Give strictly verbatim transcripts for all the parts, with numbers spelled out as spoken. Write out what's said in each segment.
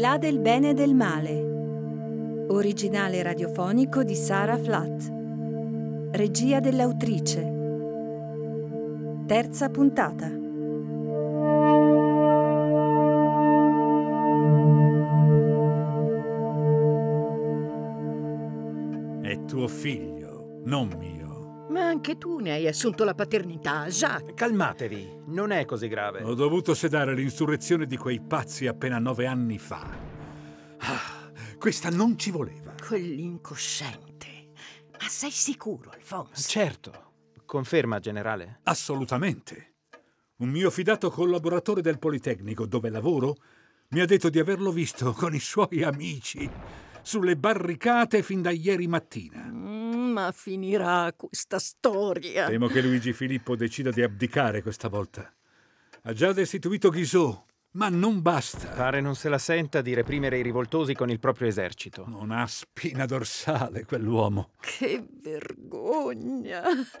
là del bene e del male. Originale radiofonico di Sara Flatt. Regia dell'autrice. Terza puntata. È tuo figlio, non mio. Ma anche tu ne hai assunto la paternità, Jacques. Calmatevi, non è così grave. Ho dovuto sedare l'insurrezione di quei pazzi appena nove anni fa. Ah, questa non ci voleva. Quell'incosciente. Ma sei sicuro, Alphonse? Certo. Conferma, generale? Assolutamente. Un mio fidato collaboratore del Politecnico, dove lavoro, mi ha detto di averlo visto con i suoi amici sulle barricate fin da ieri mattina. Mm, ma finirà questa storia. Temo che Luigi Filippo decida di abdicare questa volta. Ha già destituito Guizot, ma non basta. Pare non se la senta di reprimere i rivoltosi con il proprio esercito. Non ha spina dorsale quell'uomo. Che vergogna!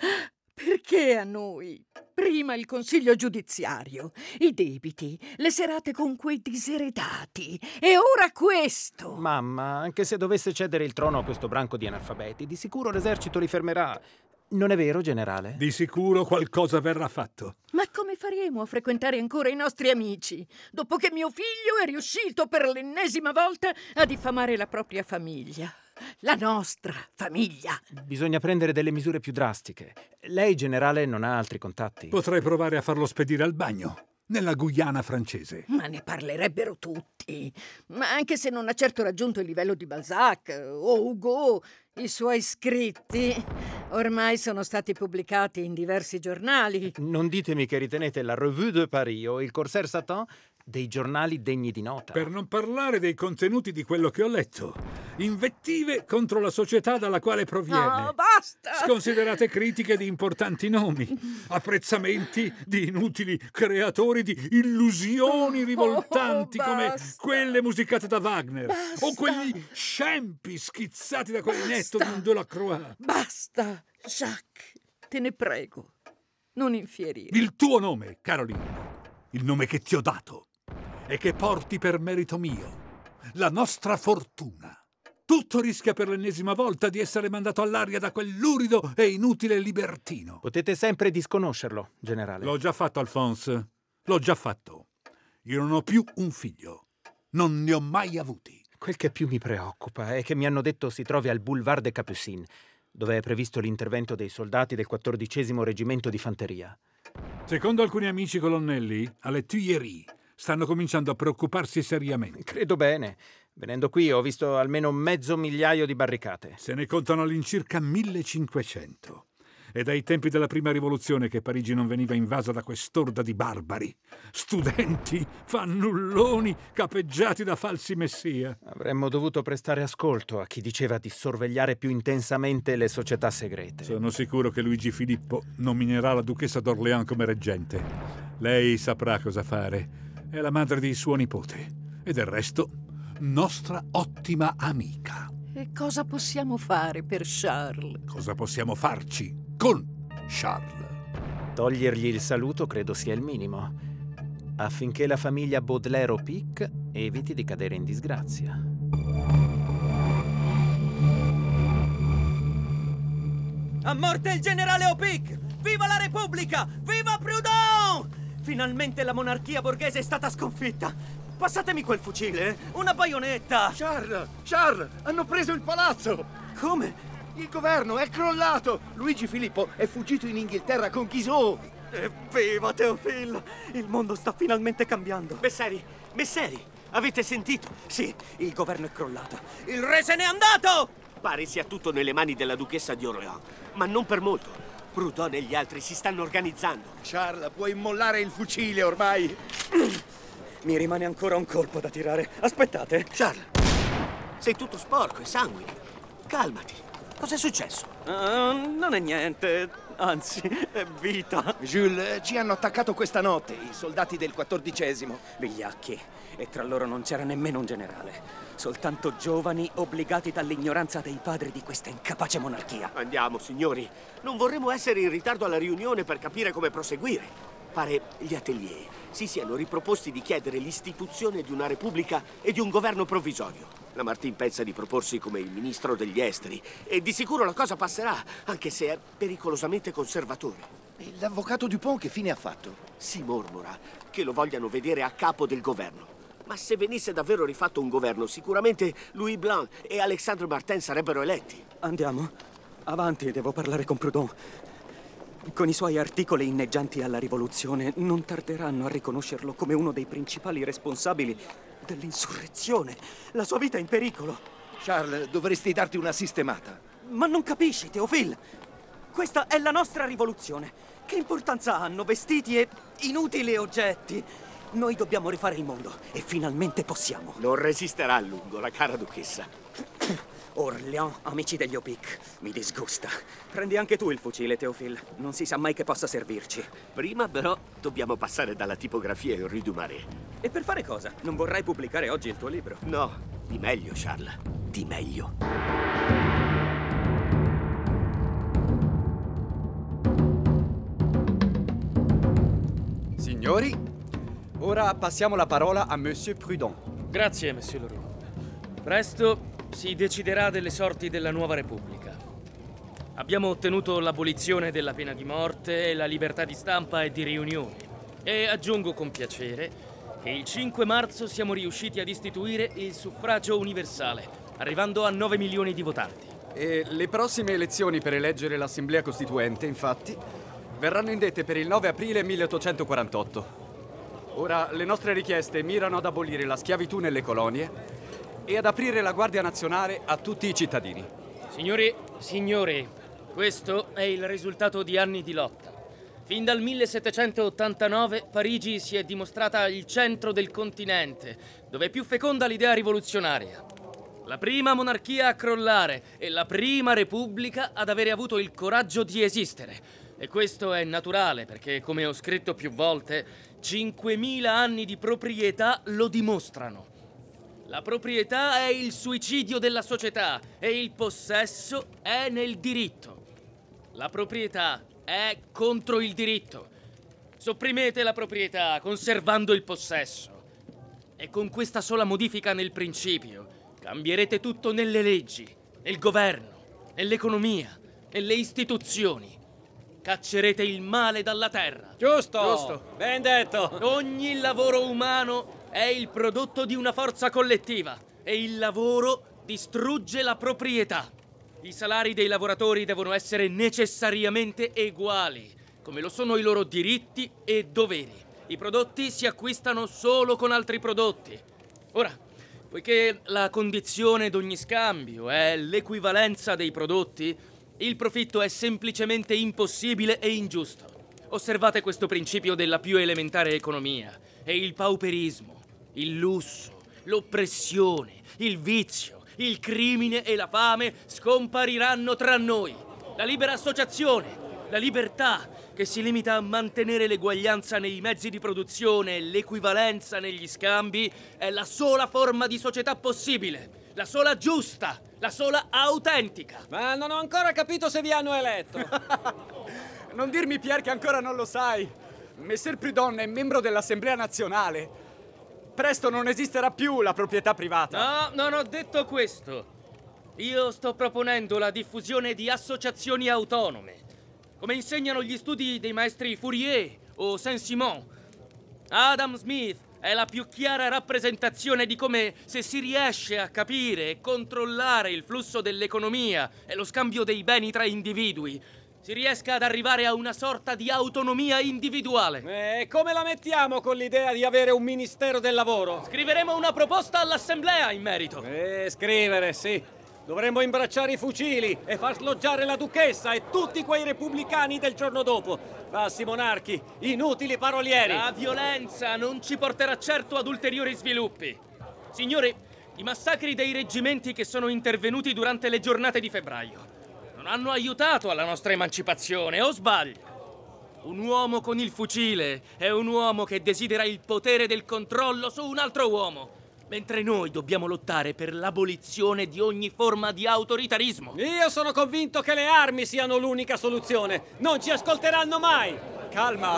Perché a noi? Prima il consiglio giudiziario, i debiti, le serate con quei diseredati e ora questo! Mamma, anche se dovesse cedere il trono a questo branco di analfabeti, di sicuro l'esercito li fermerà. Non è vero, generale? Di sicuro qualcosa verrà fatto. Ma come faremo a frequentare ancora i nostri amici, dopo che mio figlio è riuscito per l'ennesima volta a diffamare la propria famiglia? La nostra famiglia. Bisogna prendere delle misure più drastiche. Lei, generale, non ha altri contatti? Potrei provare a farlo spedire al bagno, nella Guyana francese. Ma ne parlerebbero tutti. Ma anche se non ha certo raggiunto il livello di Balzac o Hugo, i suoi scritti ormai sono stati pubblicati in diversi giornali. Non ditemi che ritenete la Revue de Paris o il Corsaire Satan dei giornali degni di nota. Per non parlare dei contenuti di quello che ho letto. Invettive contro la società dalla quale proviene. No, basta! Sconsiderate critiche di importanti nomi. Apprezzamenti di inutili creatori di illusioni rivoltanti oh, come basta. quelle musicate da Wagner. Basta. O quegli scempi schizzati da quell'inetto di un Delacroix. Basta, Jacques, te ne prego, non infierire. Il tuo nome, Caroline, il nome che ti ho dato e che porti per merito mio, la nostra fortuna. Tutto rischia per l'ennesima volta di essere mandato all'aria da quel lurido e inutile libertino. Potete sempre disconoscerlo, generale. L'ho già fatto, Alphonse. L'ho già fatto. Io non ho più un figlio. Non ne ho mai avuti. Quel che più mi preoccupa è che mi hanno detto si trovi al Boulevard des Capucines, dove è previsto l'intervento dei soldati del quattordicesimo reggimento di fanteria. Secondo alcuni amici colonnelli, alle Tuileries stanno cominciando a preoccuparsi seriamente. Credo bene. Venendo qui ho visto almeno mezzo migliaio di barricate. Se ne contano all'incirca millecinquecento. È dai tempi della prima rivoluzione che Parigi non veniva invasa da quest'orda di barbari. Studenti, fannulloni, capeggiati da falsi messia. Avremmo dovuto prestare ascolto a chi diceva di sorvegliare più intensamente le società segrete. Sono sicuro che Luigi Filippo nominerà la duchessa d'Orléans come reggente. Lei saprà cosa fare. È la madre di suo nipote. E del resto, nostra ottima amica. E cosa possiamo fare per Charles? Cosa possiamo farci con Charles? Togliergli il saluto credo sia il minimo, affinché la famiglia Baudelaire-Opic eviti di cadere in disgrazia. A morte il generale Opic! Viva la Repubblica! Viva Proudhon! Finalmente la monarchia borghese è stata sconfitta! Passatemi quel fucile, una baionetta! Charles! Charles! Hanno preso il palazzo! Come? Il governo è crollato! Luigi Filippo è fuggito in Inghilterra con Guizot! Evviva Théophile! Il mondo sta finalmente cambiando! Messeri! Messeri! Avete sentito? Sì, il governo è crollato! Il re se n'è andato! Pare sia tutto nelle mani della duchessa di Orléans, ma non per molto. Proudhon e gli altri si stanno organizzando. Charles, puoi immollare il fucile ormai! Mi rimane ancora un colpo da tirare. Aspettate. Charles, sei tutto sporco e sanguine. Calmati. Cos'è successo? Uh, non è niente. Anzi, è vita. Jules, ci hanno attaccato questa notte i soldati del quattordicesimo. Vigliacchi. E tra loro non c'era nemmeno un generale. Soltanto giovani obbligati dall'ignoranza dei padri di questa incapace monarchia. Andiamo, signori. Non vorremmo essere in ritardo alla riunione per capire come proseguire. Pare gli atelier si siano riproposti di chiedere l'istituzione di una repubblica e di un governo provvisorio. Lamartine pensa di proporsi come il ministro degli esteri e di sicuro la cosa passerà, anche se è pericolosamente conservatore. E l'avvocato Dupont che fine ha fatto? Si mormora che lo vogliano vedere a capo del governo. Ma se venisse davvero rifatto un governo, sicuramente Louis Blanc e Alexandre Martin sarebbero eletti. Andiamo. Avanti, devo parlare con Proudhon. Con i suoi articoli inneggianti alla rivoluzione, non tarderanno a riconoscerlo come uno dei principali responsabili dell'insurrezione. La sua vita è in pericolo. Charles, dovresti darti una sistemata. Ma non capisci, Théophile? Questa è la nostra rivoluzione. Che importanza hanno vestiti e inutili oggetti? Noi dobbiamo rifare il mondo e finalmente possiamo. Non resisterà a lungo, la cara duchessa. Orléans, amici degli Opic, mi disgusta. Prendi anche tu il fucile, Théophile. Non si sa mai che possa servirci. Prima, però, dobbiamo passare dalla tipografia in Rue du Marais. E per fare cosa? Non vorrai pubblicare oggi il tuo libro? No, di meglio, Charles. Di meglio. Signori, ora passiamo la parola a Monsieur Proudhon. Grazie, Monsieur Leroux. Presto si deciderà delle sorti della nuova Repubblica. Abbiamo ottenuto l'abolizione della pena di morte e la libertà di stampa e di riunione. E aggiungo con piacere che il cinque marzo siamo riusciti ad istituire il suffragio universale, arrivando a nove milioni di votanti. E le prossime elezioni per eleggere l'Assemblea Costituente, infatti, verranno indette per il nove aprile milleottocentoquarantotto. Ora, le nostre richieste mirano ad abolire la schiavitù nelle colonie e ad aprire la Guardia Nazionale a tutti i cittadini. Signori, signori, questo è il risultato di anni di lotta. Fin dal millesettecentottantanove Parigi si è dimostrata il centro del continente, dove è più feconda l'idea rivoluzionaria. La prima monarchia a crollare e la prima repubblica ad avere avuto il coraggio di esistere. E questo è naturale perché, come ho scritto più volte, cinquemila anni di proprietà lo dimostrano. La proprietà è il suicidio della società e il possesso è nel diritto. La proprietà è contro il diritto. Sopprimete la proprietà conservando il possesso. E con questa sola modifica nel principio cambierete tutto nelle leggi, nel governo, nell'economia, nelle istituzioni. Caccerete il male dalla terra. Giusto! Giusto. Ben detto! Ogni lavoro umano è il prodotto di una forza collettiva e il lavoro distrugge la proprietà. I salari dei lavoratori devono essere necessariamente uguali, come lo sono i loro diritti e doveri. I prodotti si acquistano solo con altri prodotti. Ora, poiché la condizione d'ogni scambio è l'equivalenza dei prodotti, il profitto è semplicemente impossibile e ingiusto. Osservate questo principio della più elementare economia e il pauperismo, il lusso, l'oppressione, il vizio, il crimine e la fame scompariranno tra noi. La libera associazione, la libertà che si limita a mantenere l'eguaglianza nei mezzi di produzione e l'equivalenza negli scambi è la sola forma di società possibile. La sola giusta, la sola autentica. Ma non ho ancora capito se vi hanno eletto. Non dirmi, Pierre, che ancora non lo sai. Messer Proudhon è membro dell'Assemblea Nazionale. Presto non esisterà più la proprietà privata. No, non ho detto questo. Io sto proponendo la diffusione di associazioni autonome, come insegnano gli studi dei maestri Fourier o Saint-Simon. Adam Smith è la più chiara rappresentazione di come, se si riesce a capire e controllare il flusso dell'economia e lo scambio dei beni tra individui, si riesca ad arrivare a una sorta di autonomia individuale. E come la mettiamo con l'idea di avere un ministero del lavoro? Scriveremo una proposta all'assemblea in merito. Eh, scrivere, sì. Dovremmo imbracciare i fucili e far sloggiare la duchessa e tutti quei repubblicani del giorno dopo. Falsi monarchi, inutili parolieri. La violenza non ci porterà certo ad ulteriori sviluppi. Signori, i massacri dei reggimenti che sono intervenuti durante le giornate di febbraio non hanno aiutato alla nostra emancipazione, o sbaglio? Un uomo con il fucile è un uomo che desidera il potere del controllo su un altro uomo, mentre noi dobbiamo lottare per l'abolizione di ogni forma di autoritarismo. Io sono convinto che le armi siano l'unica soluzione. Non ci ascolteranno mai. Calma,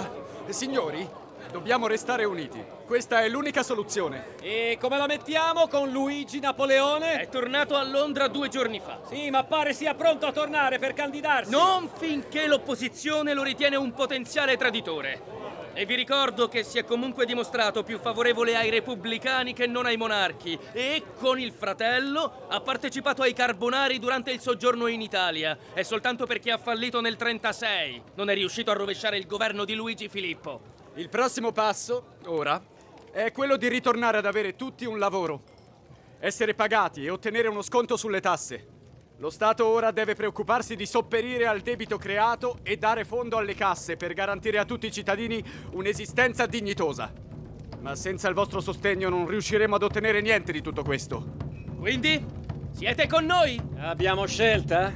Signori, dobbiamo restare uniti. Questa è l'unica soluzione. E come la mettiamo con Luigi Napoleone? È tornato a Londra due giorni fa. Sì, ma pare sia pronto a tornare per candidarsi. Non finché l'opposizione lo ritiene un potenziale traditore. E vi ricordo che si è comunque dimostrato più favorevole ai repubblicani che non ai monarchi e, con il fratello, ha partecipato ai Carbonari durante il soggiorno in Italia. È soltanto perché ha fallito nel trentasei. Non è riuscito a rovesciare il governo di Luigi Filippo. Il prossimo passo, ora, è quello di ritornare ad avere tutti un lavoro, essere pagati e ottenere uno sconto sulle tasse. Lo Stato ora deve preoccuparsi di sopperire al debito creato e dare fondo alle casse per garantire a tutti i cittadini un'esistenza dignitosa. Ma senza il vostro sostegno non riusciremo ad ottenere niente di tutto questo. Quindi, siete con noi? Abbiamo scelta?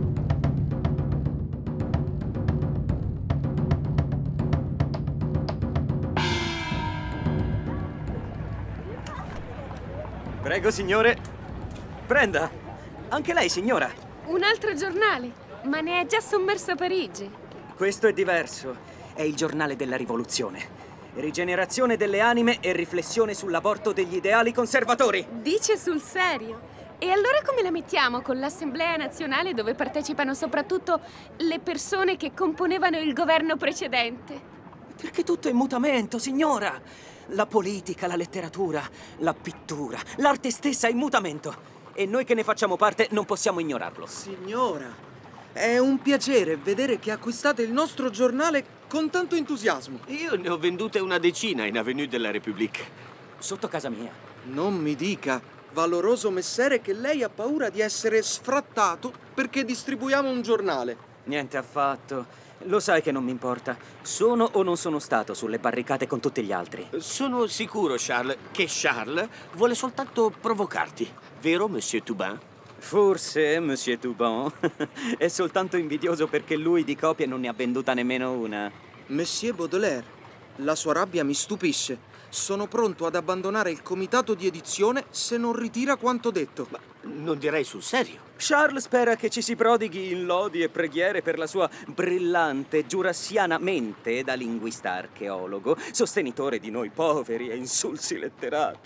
Prego, signore. Prenda. Anche lei, signora. Un altro giornale, ma ne è già sommerso Parigi. Questo è diverso. È il giornale della rivoluzione. Rigenerazione delle anime e riflessione sull'aborto degli ideali conservatori. Dice sul serio. E allora come la mettiamo con l'Assemblea Nazionale dove partecipano soprattutto le persone che componevano il governo precedente? Perché tutto è in mutamento, signora. La politica, la letteratura, la pittura, l'arte stessa è in mutamento. E noi che ne facciamo parte non possiamo ignorarlo. Signora, è un piacere vedere che acquistate il nostro giornale con tanto entusiasmo. Io ne ho vendute una decina in Avenue de la République. Sotto casa mia. Non mi dica, valoroso messere, che lei ha paura di essere sfrattato perché distribuiamo un giornale. Niente affatto. Lo sai che non mi importa. Sono o non sono stato sulle barricate con tutti gli altri? Sono sicuro, Charles, che Charles vuole soltanto provocarti. Vero, Monsieur Toubin? Forse, Monsieur Toubin. È soltanto invidioso perché lui di copie non ne ha venduta nemmeno una. Monsieur Baudelaire, la sua rabbia mi stupisce. Sono pronto ad abbandonare il comitato di edizione se non ritira quanto detto. Ma non direi sul serio. Charles spera che ci si prodighi in lodi e preghiere per la sua brillante giurassiana mente da linguista archeologo, sostenitore di noi poveri e insulsi letterati.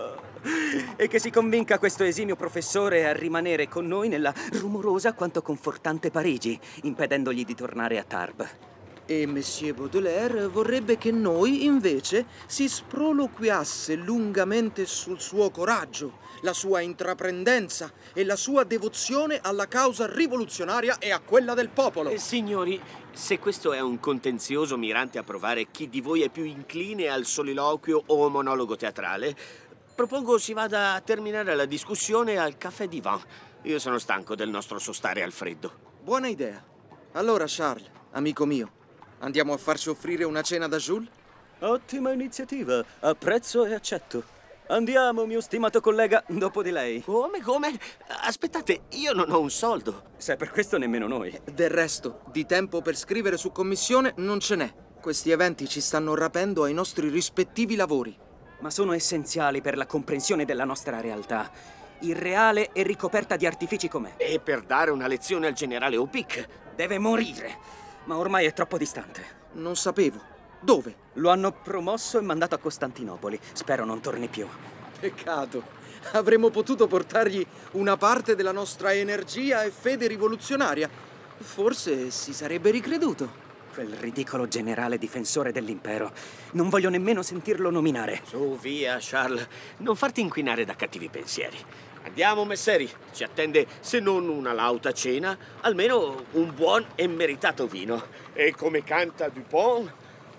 E che si convinca questo esimio professore a rimanere con noi nella rumorosa quanto confortante Parigi, impedendogli di tornare a Tarbes. E Monsieur Baudelaire vorrebbe che noi, invece, si sproloquiasse lungamente sul suo coraggio, la sua intraprendenza e la sua devozione alla causa rivoluzionaria e a quella del popolo. Eh, signori, se questo è un contenzioso mirante a provare chi di voi è più incline al soliloquio o monologo teatrale, propongo si vada a terminare la discussione al Café Divan. Io sono stanco del nostro sostare al freddo. Buona idea. Allora, Charles, amico mio, andiamo a farci offrire una cena da Jules? Ottima iniziativa, apprezzo e accetto. Andiamo, mio stimato collega, dopo di lei. Come, come? Aspettate, io non ho un soldo. Se per questo nemmeno noi. Del resto, di tempo per scrivere su commissione non ce n'è. Questi eventi ci stanno rapendo ai nostri rispettivi lavori. Ma sono essenziali per la comprensione della nostra realtà. Irreale e ricoperta di artifici com'è. E per dare una lezione al generale Opic. Deve morire, ma ormai è troppo distante. Non sapevo. Dove? Lo hanno promosso e mandato a Costantinopoli. Spero non torni più. Peccato. Avremmo potuto portargli una parte della nostra energia e fede rivoluzionaria. Forse si sarebbe ricreduto. Quel ridicolo generale difensore dell'impero. Non voglio nemmeno sentirlo nominare. Su, via, Charles. Non farti inquinare da cattivi pensieri. Andiamo, messeri. Ci attende, se non una lauta cena, almeno un buon e meritato vino. E come canta Dupont...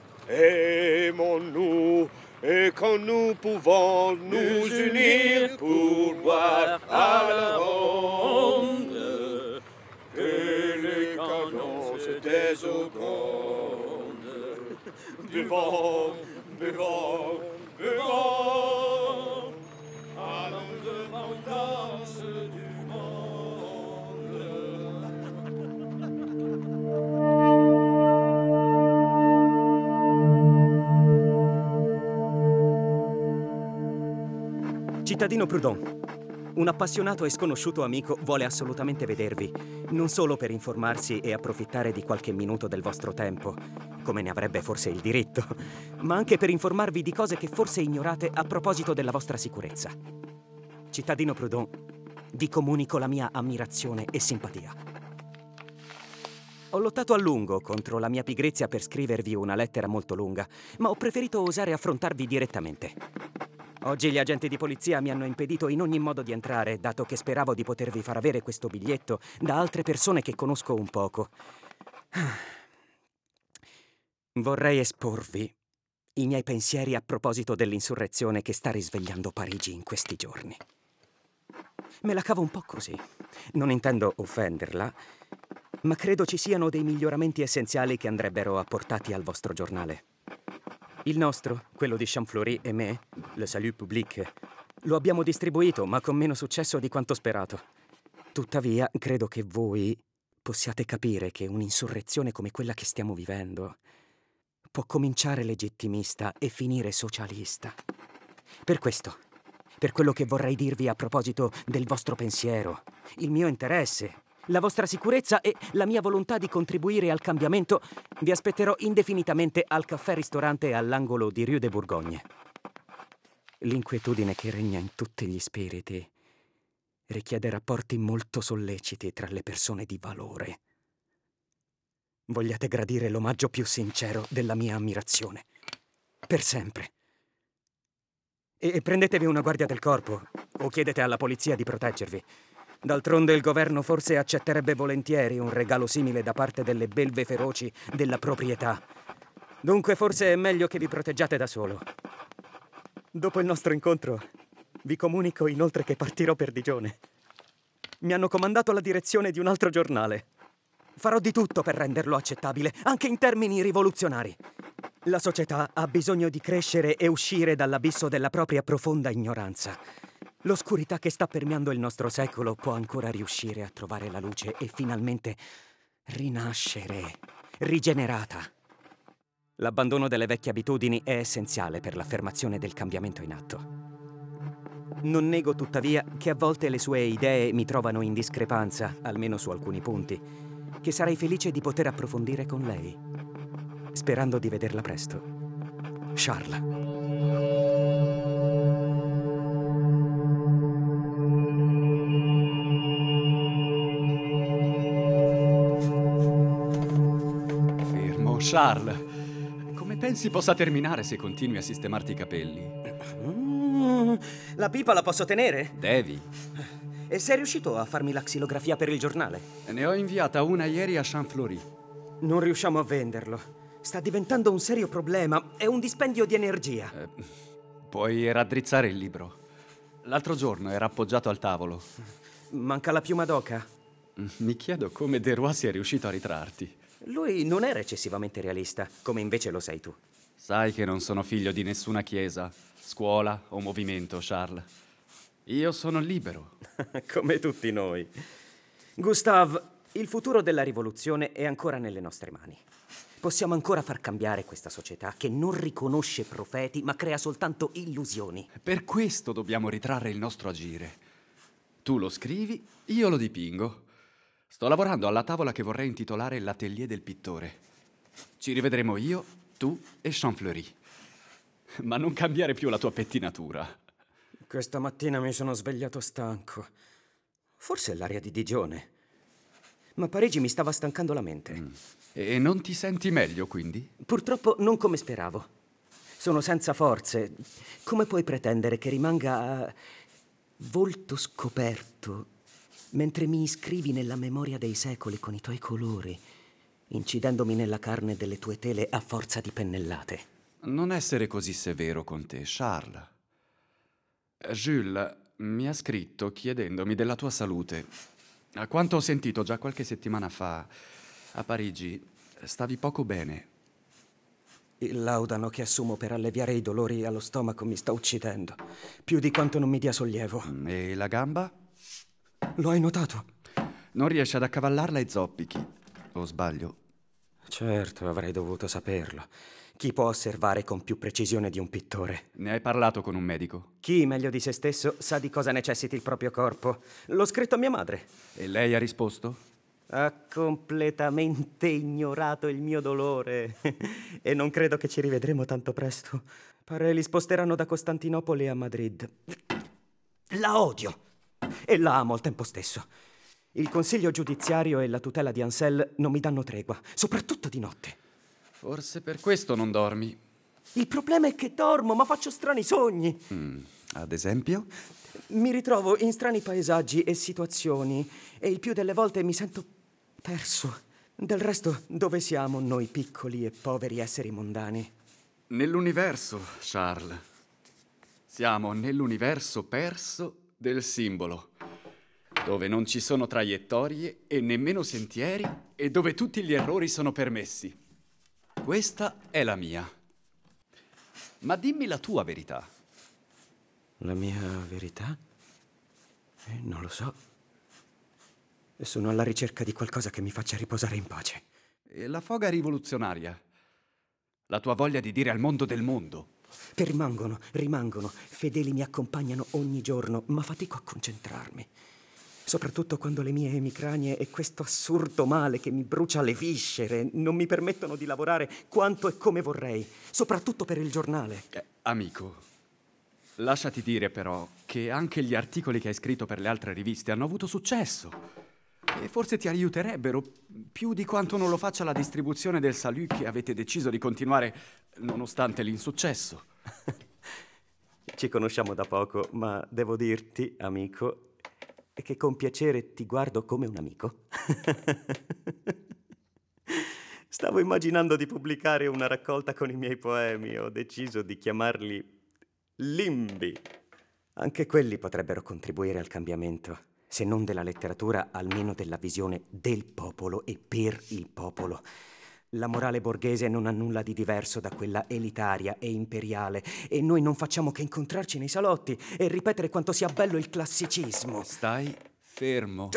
Aimons-nous, et quand nous pouvons nous unir pour boire à la ronde, que les canons se désaugondent. Buvons, buvons, buvons, à l'indépendance du Cittadino Proudhon, un appassionato e sconosciuto amico vuole assolutamente vedervi, non solo per informarsi e approfittare di qualche minuto del vostro tempo. come ne avrebbe forse il diritto, ma anche per informarvi di cose che forse ignorate a proposito della vostra sicurezza. Cittadino Proudhon, vi comunico la mia ammirazione e simpatia. Ho lottato a lungo contro la mia pigrizia per scrivervi una lettera molto lunga, ma ho preferito osare affrontarvi direttamente. Oggi gli agenti di polizia mi hanno impedito in ogni modo di entrare, dato che speravo di potervi far avere questo biglietto da altre persone che conosco un poco. Vorrei esporvi i miei pensieri a proposito dell'insurrezione che sta risvegliando Parigi in questi giorni. Me la cavo un po' così. Non intendo offenderla, ma credo ci siano dei miglioramenti essenziali che andrebbero apportati al vostro giornale. Il nostro, quello di Champfleury e me, Le Salut Public, lo abbiamo distribuito, ma con meno successo di quanto sperato. Tuttavia, credo che voi possiate capire che un'insurrezione come quella che stiamo vivendo può cominciare legittimista e finire socialista. Per questo, per quello che vorrei dirvi a proposito del vostro pensiero, il mio interesse, la vostra sicurezza e la mia volontà di contribuire al cambiamento, vi aspetterò indefinitamente al caffè-ristorante all'angolo di Rue de Bourgogne. L'inquietudine che regna in tutti gli spiriti richiede rapporti molto solleciti tra le persone di valore. Vogliate gradire l'omaggio più sincero della mia ammirazione. Per sempre. E prendetevi una guardia del corpo o chiedete alla polizia di proteggervi. D'altronde il governo forse accetterebbe volentieri un regalo simile da parte delle belve feroci della proprietà. Dunque forse è meglio che vi proteggiate da solo. Dopo il nostro incontro vi comunico inoltre che partirò per Digione. Mi hanno comandato la direzione di un altro giornale. Farò di tutto per renderlo accettabile, anche in termini rivoluzionari. La società ha bisogno di crescere e uscire dall'abisso della propria profonda ignoranza. L'oscurità che sta permeando il nostro secolo può ancora riuscire a trovare la luce e finalmente rinascere, rigenerata. L'abbandono delle vecchie abitudini è essenziale per l'affermazione del cambiamento in atto. Non nego tuttavia che a volte le sue idee mi trovano in discrepanza, almeno su alcuni punti, che sarei felice di poter approfondire con lei, sperando di vederla presto. Charles. Charles, come pensi possa terminare se continui a sistemarti i capelli? Mm, la pipa la posso tenere? Devi. E sei riuscito a farmi la xilografia per il giornale? Ne ho inviata una ieri a Champfleury. Non riusciamo a venderlo. Sta diventando un serio problema. È un dispendio di energia. Eh, puoi raddrizzare il libro. L'altro giorno era appoggiato al tavolo. Manca la piuma d'oca? Mi chiedo come Deroy sia riuscito a ritrarti. Lui non era eccessivamente realista, come invece lo sei tu. Sai che non sono figlio di nessuna chiesa, scuola o movimento, Charles. Io sono libero. Come tutti noi. Gustave, il futuro della rivoluzione è ancora nelle nostre mani. Possiamo ancora far cambiare questa società che non riconosce profeti, ma crea soltanto illusioni. Per questo dobbiamo ritrarre il nostro agire. Tu lo scrivi, io lo dipingo. Sto lavorando alla tavola che vorrei intitolare L'Atelier del pittore. Ci rivedremo io, tu e Champfleury. Ma non cambiare più la tua pettinatura. Questa mattina mi sono svegliato stanco. Forse è l'aria di Digione. Ma Parigi mi stava stancando la mente. Mm. E non ti senti meglio, quindi? Purtroppo non come speravo. Sono senza forze. Come puoi pretendere che rimanga volto scoperto mentre mi iscrivi nella memoria dei secoli con i tuoi colori, incidendomi nella carne delle tue tele a forza di pennellate? Non essere così severo con te, Charles. Jules mi ha scritto chiedendomi della tua salute. A quanto ho sentito già qualche settimana fa, a Parigi stavi poco bene. Il laudano che assumo per alleviare i dolori allo stomaco mi sta uccidendo, più di quanto non mi dia sollievo. E la gamba? Lo hai notato? Non riesci ad accavallarla e zoppichi, o sbaglio? Certo, avrei dovuto saperlo. Chi può osservare con più precisione di un pittore? Ne hai parlato con un medico? Chi, meglio di se stesso, sa di cosa necessiti il proprio corpo? L'ho scritto a mia madre. E lei ha risposto? Ha completamente ignorato il mio dolore e non credo che ci rivedremo tanto presto. Pare li sposteranno da Costantinopoli a Madrid. La odio e la amo al tempo stesso. Il consiglio giudiziario e la tutela di Ansel non mi danno tregua, soprattutto di notte. Forse per questo non dormi. Il problema è che dormo, ma faccio strani sogni. Mm, ad esempio? Mi ritrovo in strani paesaggi e situazioni e il più delle volte mi sento perso. Del resto, dove siamo noi piccoli e poveri esseri mondani? Nell'universo, Charles. Siamo nell'universo perso del simbolo, dove non ci sono traiettorie e nemmeno sentieri e dove tutti gli errori sono permessi. Questa è la mia. Ma dimmi la tua verità. La mia verità? Eh, non lo so. Sono alla ricerca di qualcosa che mi faccia riposare in pace. E la foga rivoluzionaria? La tua voglia di dire al mondo del mondo? Che rimangono, rimangono, fedeli mi accompagnano ogni giorno, ma fatico a concentrarmi. Soprattutto quando le mie emicranie e questo assurdo male che mi brucia le viscere non mi permettono di lavorare quanto e come vorrei, soprattutto per il giornale. Eh, amico, lasciati dire però che anche gli articoli che hai scritto per le altre riviste hanno avuto successo. E forse ti aiuterebbero più di quanto non lo faccia la distribuzione del Salut che avete deciso di continuare nonostante l'insuccesso. Ci conosciamo da poco, ma devo dirti, amico, che con piacere ti guardo come un amico. Stavo immaginando di pubblicare una raccolta con i miei poemi. Ho deciso di chiamarli Limbi. Anche quelli potrebbero contribuire al cambiamento. Se non della letteratura, almeno della visione del popolo e per il popolo. La morale borghese non ha nulla di diverso da quella elitaria e imperiale, e noi non facciamo che incontrarci nei salotti e ripetere quanto sia bello il classicismo. Stai fermo.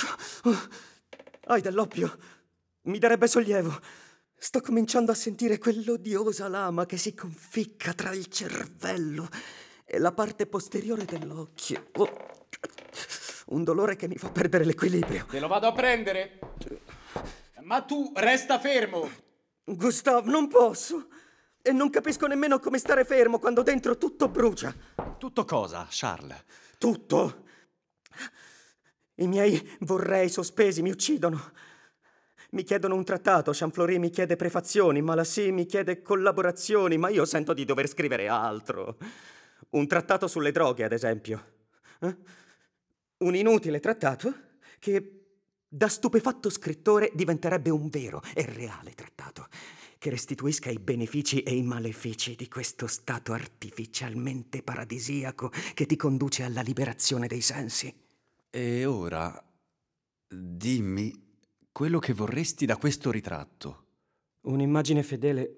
Hai dell'oppio? Mi darebbe sollievo. Sto cominciando a sentire quell'odiosa lama che si conficca tra il cervello e la parte posteriore dell'occhio. Oh. Un dolore che mi fa perdere l'equilibrio. Te lo vado a prendere. Ma tu resta fermo. Gustave, non posso. E non capisco nemmeno come stare fermo quando dentro tutto brucia. Tutto cosa, Charles? Tutto. I miei vorrei sospesi mi uccidono. Mi chiedono un trattato, Champfleury mi chiede prefazioni, Malassis mi chiede collaborazioni, ma io sento di dover scrivere altro. Un trattato sulle droghe, ad esempio. Eh? Un inutile trattato che da stupefatto scrittore diventerebbe un vero e reale trattato che restituisca i benefici e i malefici di questo stato artificialmente paradisiaco che ti conduce alla liberazione dei sensi. E ora dimmi quello che vorresti da questo ritratto. Un'immagine fedele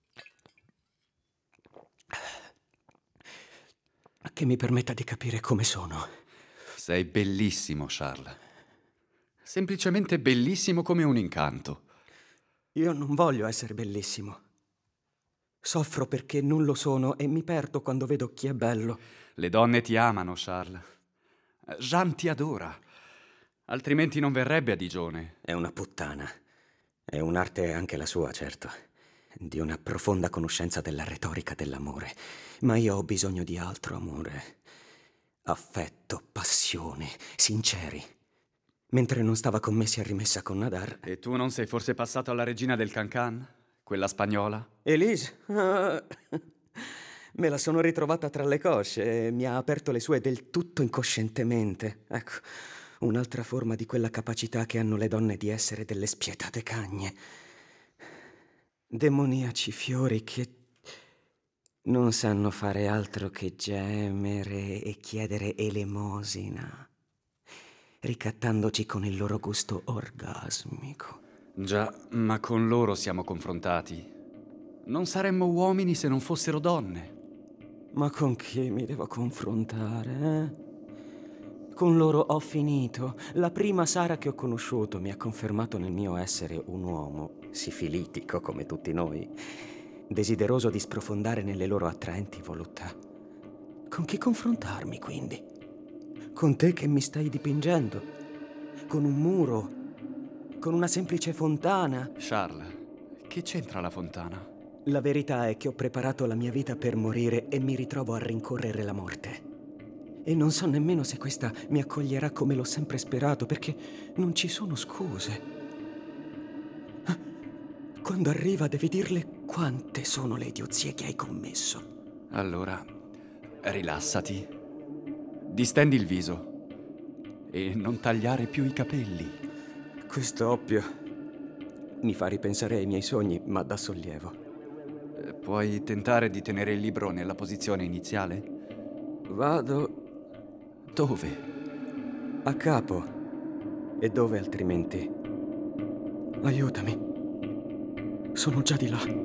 che mi permetta di capire come sono. Sei bellissimo, Charles. Semplicemente bellissimo come un incanto. Io non voglio essere bellissimo. Soffro perché non lo sono e mi perdo quando vedo chi è bello. Le donne ti amano, Charles. Jeanne ti adora. Altrimenti non verrebbe a Digione. È una puttana. È un'arte anche la sua, certo. Di una profonda conoscenza della retorica dell'amore. Ma io ho bisogno di altro amore. Affetto, passione, sinceri. Mentre non stava con me si è rimessa con Nadar. E tu non sei forse passato alla regina del Cancan? Quella spagnola? Elise? Ah, me la sono ritrovata tra le cosce e mi ha aperto le sue del tutto incoscientemente. Ecco, un'altra forma di quella capacità che hanno le donne di essere delle spietate cagne. Demoniaci fiori che non sanno fare altro che gemere e chiedere elemosina, ricattandoci con il loro gusto orgasmico. Già, ma con loro siamo confrontati. Non saremmo uomini se non fossero donne. Ma con chi mi devo confrontare, eh? Con loro ho finito. La prima Sara che ho conosciuto mi ha confermato nel mio essere un uomo sifilitico come tutti noi, desideroso di sprofondare nelle loro attraenti voluttà. Con chi confrontarmi, quindi? Con te che mi stai dipingendo? Con un muro? con una semplice fontana. Charles, che c'entra la fontana? La verità è che ho preparato la mia vita per morire e mi ritrovo a rincorrere la morte. E non so nemmeno se questa mi accoglierà come l'ho sempre sperato, perché non ci sono scuse. Quando arriva devi dirle quante sono le idiozie che hai commesso. Allora, rilassati. Distendi il viso. E non tagliare più i capelli. Questo oppio mi fa ripensare ai miei sogni, ma dà sollievo. Puoi tentare di tenere il libro nella posizione iniziale? Vado... Dove? A capo. E dove altrimenti? Aiutami. Sono già di là.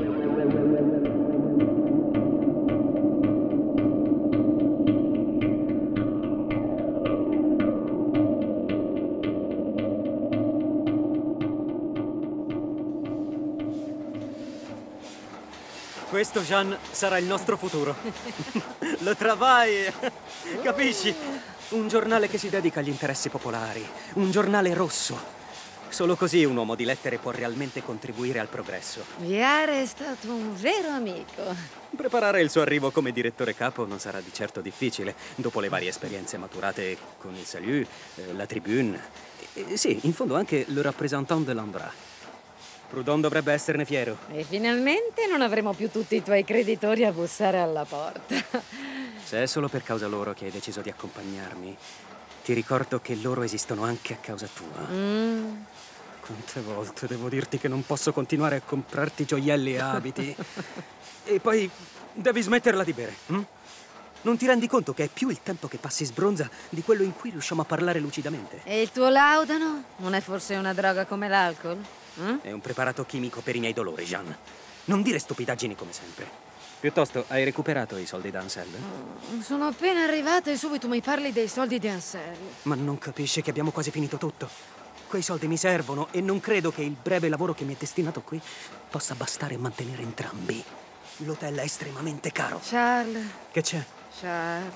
Questo, Jean, sarà il nostro futuro. Lo travai, capisci? Un giornale che si dedica agli interessi popolari. Un giornale rosso. Solo così un uomo di lettere può realmente contribuire al progresso. Viare è stato un vero amico. Preparare il suo arrivo come direttore capo non sarà di certo difficile, dopo le varie esperienze maturate con il Salut, eh, la Tribune. E, sì, in fondo anche le représentant de l'Ambra. Proudhon dovrebbe esserne fiero. E finalmente non avremo più tutti i tuoi creditori a bussare alla porta. Se è solo per causa loro che hai deciso di accompagnarmi, ti ricordo che loro esistono anche a causa tua. Mm. Quante volte devo dirti che non posso continuare a comprarti gioielli e abiti? E poi devi smetterla di bere. Hm? Non ti rendi conto che è più il tempo che passi sbronza di quello in cui riusciamo a parlare lucidamente? E il tuo laudano? Non è forse una droga come l'alcol? Mm? È un preparato chimico per i miei dolori, Jean. Non dire stupidaggini come sempre. Piuttosto, hai recuperato i soldi da Anselme? Mm, sono appena arrivata e subito mi parli dei soldi di Anselme. Ma non capisci che abbiamo quasi finito tutto? Quei soldi mi servono e non credo che il breve lavoro che mi è destinato qui possa bastare a mantenere entrambi. L'hotel è estremamente caro. Charles. Che c'è? Charles.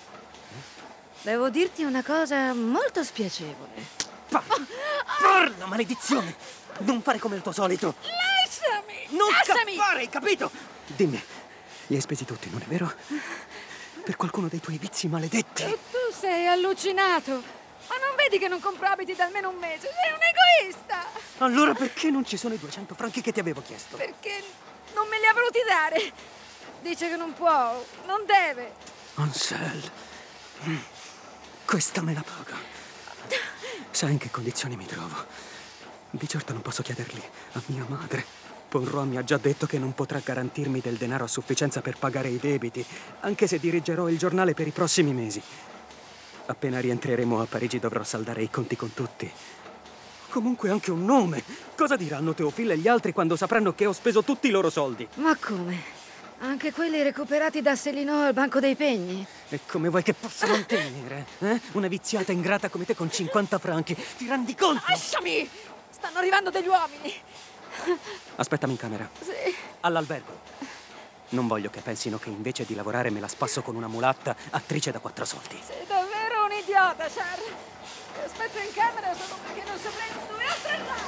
Devo dirti una cosa molto spiacevole. Pa- Parla, maledizione! Non fare come il tuo solito! Lasciami! Non Lasciami! scappare, hai capito? Dimmi, li hai spesi tutti, non è vero? Per qualcuno dei tuoi vizi maledetti. Tu, tu sei allucinato! Ma non vedi che non compro abiti da almeno un mese? Sei un egoista! Allora perché non ci sono i duecento franchi che ti avevo chiesto? Perché non me li ha voluti dare! Dice che non può, non deve! Ansel, questa me la paga. Sai in che condizioni mi trovo? Di certo non posso chiederli a mia madre. Poirot mi ha già detto che non potrà garantirmi del denaro a sufficienza per pagare i debiti, anche se dirigerò il giornale per i prossimi mesi. Appena rientreremo a Parigi dovrò saldare i conti con tutti. Comunque anche un nome. Cosa diranno Théophile e gli altri quando sapranno che ho speso tutti i loro soldi? Ma come? Anche quelli recuperati da Célineau al Banco dei Pegni? E come vuoi che possa mantenere? Eh? Una viziata ingrata come te con cinquanta franchi. Ti rendi conto? Lasciami! Stanno arrivando degli uomini. Aspettami in camera. Sì. All'albergo. Non voglio che pensino che invece di lavorare me la spasso con una mulatta attrice da quattro soldi. Sei davvero un idiota, Charles. Ti aspetto in camera solo perché non saprei dove atterrare.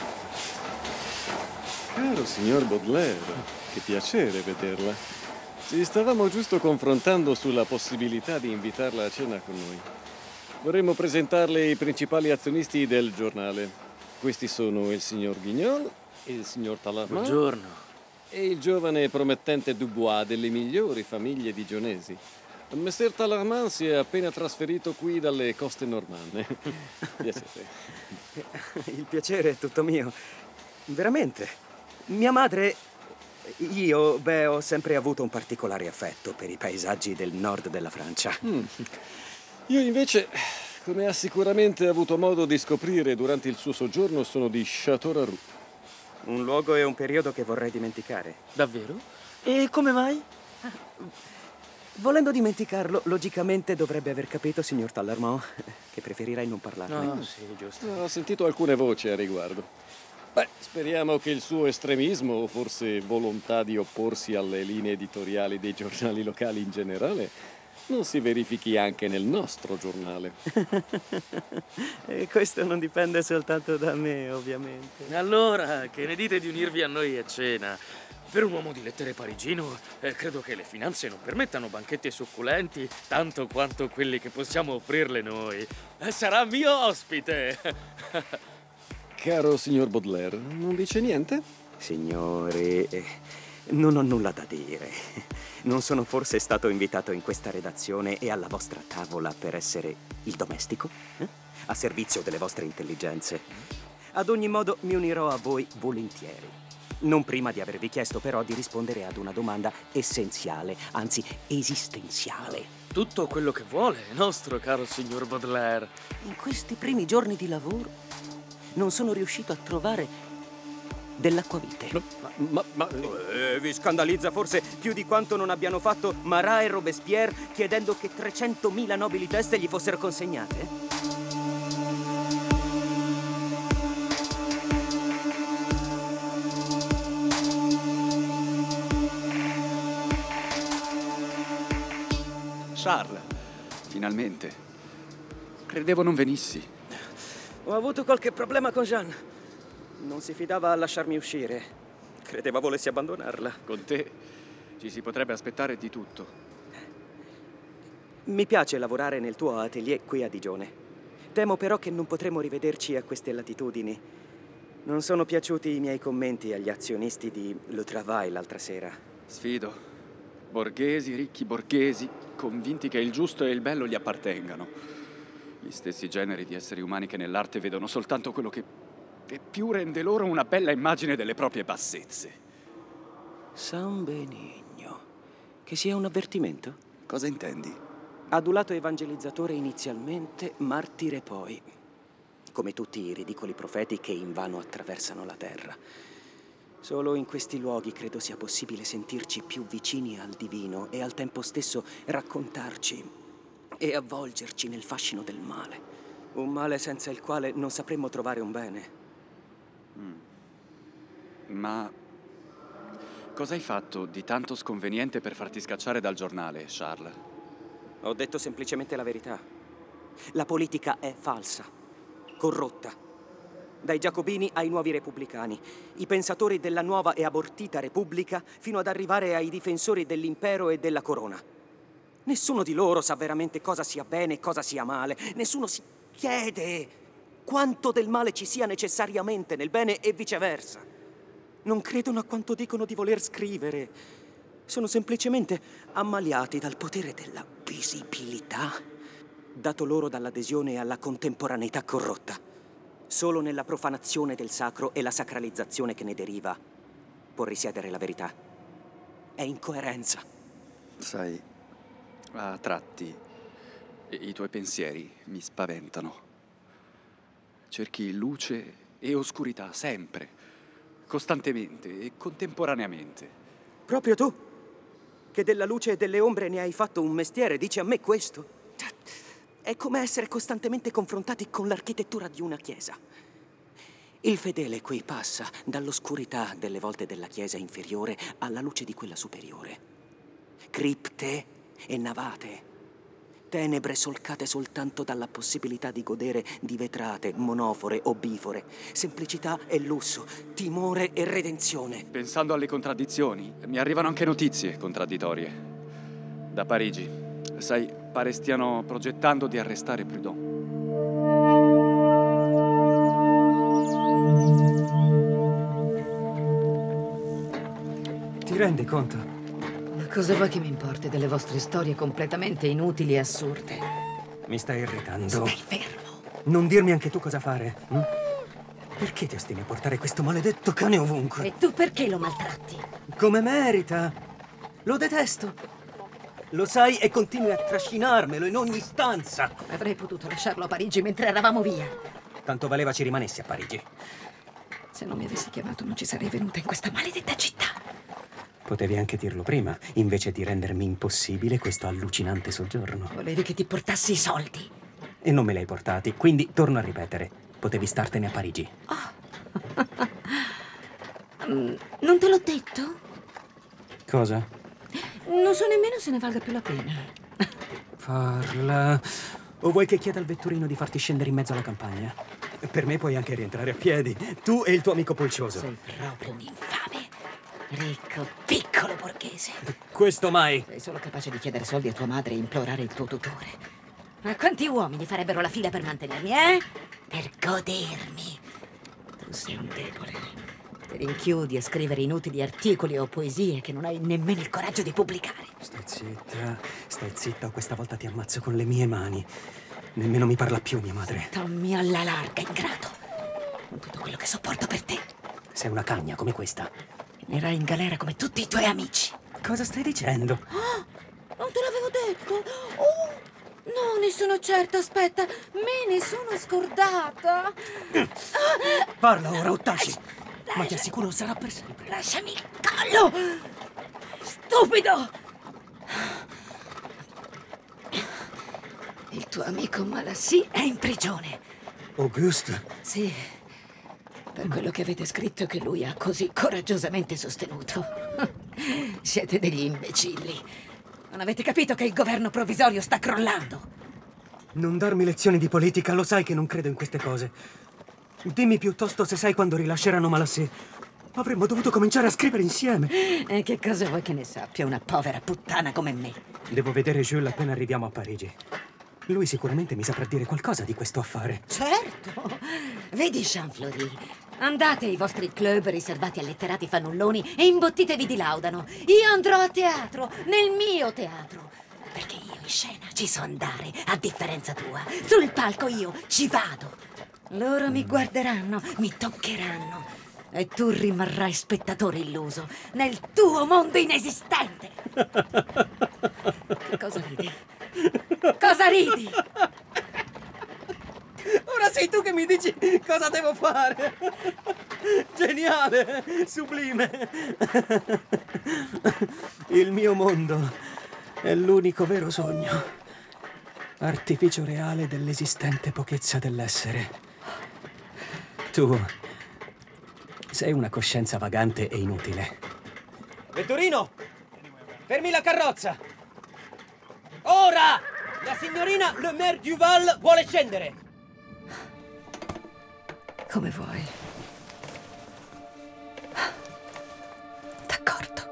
Caro signor Baudelaire, che piacere vederla. Ci stavamo giusto confrontando sulla possibilità di invitarla a cena con noi. Vorremmo presentarle i principali azionisti del giornale. Questi sono il signor Guignol, il signor Talleyrand. Buongiorno. E il giovane promettente Dubois delle migliori famiglie dijonesi. Messer Talleyrand si è appena trasferito qui dalle coste normanne. Piacere. Il piacere è tutto mio. Veramente. Mia madre... Io, beh, ho sempre avuto un particolare affetto per i paesaggi del nord della Francia. Mm. Io invece, come ha sicuramente avuto modo di scoprire durante il suo soggiorno, sono di Châteauroux. Un luogo e un periodo che vorrei dimenticare. Davvero? E come mai? Volendo dimenticarlo, logicamente dovrebbe aver capito, signor Talleyrand, che preferirei non parlarne. Ah, sì, giusto. Ho sentito alcune voci a riguardo. Beh, speriamo che il suo estremismo, o forse volontà di opporsi alle linee editoriali dei giornali locali in generale, non si verifichi anche nel nostro giornale. E questo non dipende soltanto da me, ovviamente. Allora, che ne dite di unirvi a noi a cena? Per un uomo di lettere parigino, eh, credo che le finanze non permettano banchetti succulenti tanto quanto quelli che possiamo offrirle noi. Eh, sarà mio ospite! Caro signor Baudelaire, non dice niente? Signori, eh, non ho nulla da dire. Non sono forse stato invitato in questa redazione e alla vostra tavola per essere il domestico? Eh? A servizio delle vostre intelligenze. Ad ogni modo, mi unirò a voi volentieri. Non prima di avervi chiesto però di rispondere ad una domanda essenziale, anzi esistenziale. Tutto quello che vuole, nostro caro signor Baudelaire. In questi primi giorni di lavoro non sono riuscito a trovare dell'acquavite. No, ma... ma, ma... Eh, vi scandalizza forse più di quanto non abbiano fatto Marat e Robespierre chiedendo che trecentomila nobili teste gli fossero consegnate? Charles, finalmente. Credevo non venissi. Ho avuto qualche problema con Jeanne. Non si fidava a lasciarmi uscire. Credeva volessi abbandonarla. Con te ci si potrebbe aspettare di tutto. Mi piace lavorare nel tuo atelier qui a Digione. Temo però che non potremo rivederci a queste latitudini. Non sono piaciuti i miei commenti agli azionisti di Le Travail l'altra sera. Sfido. Borghesi, ricchi borghesi, convinti che il giusto e il bello gli appartengano. Gli stessi generi di esseri umani che nell'arte vedono soltanto quello che più rende loro una bella immagine delle proprie bassezze. San Benigno. Che sia un avvertimento? Cosa intendi? Adulato evangelizzatore inizialmente, martire poi. Come tutti i ridicoli profeti che invano attraversano la terra. Solo in questi luoghi credo sia possibile sentirci più vicini al divino e al tempo stesso raccontarci e avvolgerci nel fascino del male. Un male senza il quale non sapremmo trovare un bene. Mm. Ma cosa hai fatto di tanto sconveniente per farti scacciare dal giornale, Charles? Ho detto semplicemente la verità. La politica è falsa, corrotta. Dai giacobini ai nuovi repubblicani, i pensatori della nuova e abortita repubblica, fino ad arrivare ai difensori dell'impero e della corona. Nessuno di loro sa veramente cosa sia bene e cosa sia male. Nessuno si chiede quanto del male ci sia necessariamente nel bene e viceversa. Non credono a quanto dicono di voler scrivere. Sono semplicemente ammaliati dal potere della visibilità, dato loro dall'adesione alla contemporaneità corrotta. Solo nella profanazione del sacro e la sacralizzazione che ne deriva può risiedere la verità. È incoerenza. Sai, a tratti i tuoi pensieri mi spaventano. Cerchi luce e oscurità sempre, costantemente e contemporaneamente. Proprio tu, che della luce e delle ombre ne hai fatto un mestiere, dici a me questo? È come essere costantemente confrontati con l'architettura di una chiesa. Il fedele qui passa dall'oscurità delle volte della chiesa inferiore alla luce di quella superiore. Cripte e navate, tenebre solcate soltanto dalla possibilità di godere di vetrate, monofore o bifore, semplicità e lusso, timore e redenzione. Pensando alle contraddizioni, mi arrivano anche notizie contraddittorie. Da Parigi. Sai, pare stiano progettando di arrestare Proudhon. Ti rendi conto? Ma cosa vuoi che mi importi delle vostre storie completamente inutili e assurde? Mi stai irritando. Stai fermo. Non dirmi anche tu cosa fare? Hm? Perché ti ostini a portare questo maledetto cane ovunque? E tu perché lo maltratti? Come merita. Lo detesto. Lo sai e continui a trascinarmelo in ogni stanza. Avrei potuto lasciarlo a Parigi mentre eravamo via. Tanto valeva ci rimanessi a Parigi. Se non mi avessi chiamato non ci sarei venuta in questa maledetta città. Potevi anche dirlo prima, invece di rendermi impossibile questo allucinante soggiorno. Volevi che ti portassi i soldi. E non me li hai portati, quindi torno a ripetere. Potevi startene a Parigi. Oh. Non te l'ho detto? Cosa? Non so nemmeno se ne valga più la pena. Parla. O vuoi che chieda al vetturino di farti scendere in mezzo alla campagna? Per me puoi anche rientrare a piedi. Tu e il tuo amico polcioso. Sei proprio un infame. Ricco, piccolo borghese. Questo mai. Sei solo capace di chiedere soldi a tua madre e implorare il tuo tutore. Ma quanti uomini farebbero la fila per mantenermi, eh? Per godermi. Tu sei un debole. Ti rinchiudi a scrivere inutili articoli o poesie che non hai nemmeno il coraggio di pubblicare. Stai zitta, stai zitta o questa volta ti ammazzo con le mie mani. Nemmeno mi parla più mia madre. Tommy alla larga, ingrato. Con tutto quello che sopporto per te. Sei una cagna come questa. Finirai in galera come tutti i tuoi amici. Cosa stai dicendo? Oh, non te l'avevo detto. Oh, no, ne sono certa. Aspetta, me ne sono scordata. Parla ora, Otashi. Ma ti assicuro sarà per sempre. Lasciami il collo. Stupido. Il tuo amico Malassi è in prigione. Auguste? Sì. Per quello che avete scritto che lui ha così coraggiosamente sostenuto. Siete degli imbecilli. Non avete capito che il governo provvisorio sta crollando? Non darmi lezioni di politica, lo sai che non credo in queste cose. Dimmi piuttosto se sai quando rilasceranno Malassi. Avremmo dovuto cominciare a scrivere insieme. E che cosa vuoi che ne sappia una povera puttana come me? Devo vedere Jules appena arriviamo a Parigi. Lui sicuramente mi saprà dire qualcosa di questo affare. Certo! Vedi, Jean-Fleury, andate ai vostri club riservati a letterati fannulloni e imbottitevi di laudano. Io andrò a teatro, nel mio teatro. Perché io in scena ci so andare, a differenza tua. Sul palco io ci vado. Loro mi guarderanno, mi toccheranno. E tu rimarrai spettatore illuso nel tuo mondo inesistente. Che cosa ridi? Cosa ridi? Ora sei tu che mi dici cosa devo fare. Geniale, sublime. Il mio mondo è l'unico vero sogno. Artificio reale dell'esistente pochezza dell'essere. Tu sei una coscienza vagante e inutile. Vetturino, fermi la carrozza. Ora! La signorina Le Maire Duval vuole scendere. Come vuoi. D'accordo.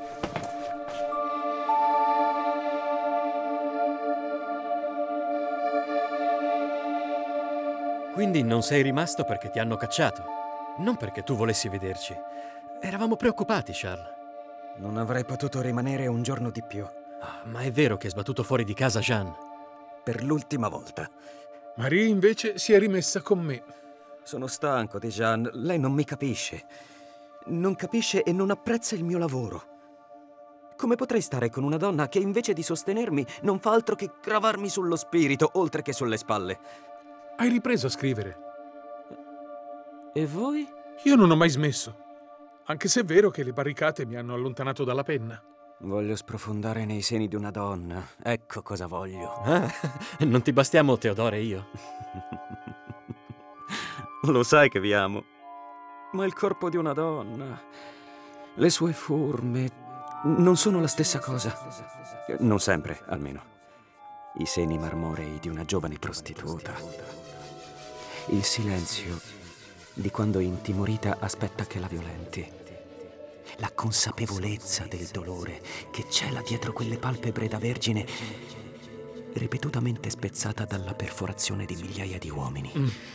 Quindi non sei rimasto perché ti hanno cacciato, non perché tu volessi vederci. Eravamo preoccupati, Charles. Non avrei potuto rimanere un giorno di più. Ah, ma è vero che hai sbattuto fuori di casa Jeanne? Per l'ultima volta. Marie invece si è rimessa con me. Sono stanco di Jeanne. Lei non mi capisce. Non capisce e non apprezza il mio lavoro. Come potrei stare con una donna che invece di sostenermi non fa altro che gravarmi sullo spirito, oltre che sulle spalle? Hai ripreso a scrivere. E voi? Io non ho mai smesso. Anche se è vero che le barricate mi hanno allontanato dalla penna. Voglio sprofondare nei seni di una donna. Ecco cosa voglio. Ah, non ti bastiamo Teodore e io? Lo sai che vi amo. Ma il corpo di una donna, le sue forme, non sono la stessa cosa. Non sempre, almeno. I seni marmorei di una giovane prostituta. Il silenzio di quando intimorita aspetta che la violenti. La consapevolezza del dolore che cela dietro quelle palpebre da vergine, ripetutamente spezzata dalla perforazione di migliaia di uomini.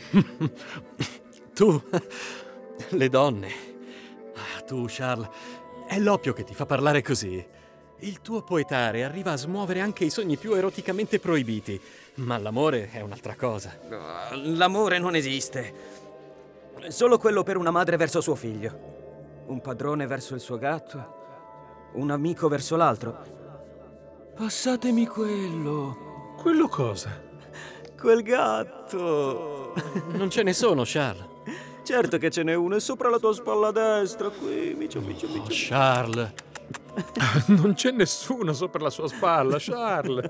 Tu, le donne. Ah, tu, Charles, è l'oppio che ti fa parlare così. Il tuo poetare arriva a smuovere anche i sogni più eroticamente proibiti, ma l'amore è un'altra cosa. L'amore non esiste. Solo quello per una madre verso suo figlio. Un padrone verso il suo gatto, un amico verso l'altro. Passatemi quello. Quello cosa? Quel gatto. Non ce ne sono, Charles. Certo che ce n'è uno, è sopra la tua spalla destra, qui, micio, micio, micio. Oh, Charles. Non c'è nessuno sopra la sua spalla, Charles.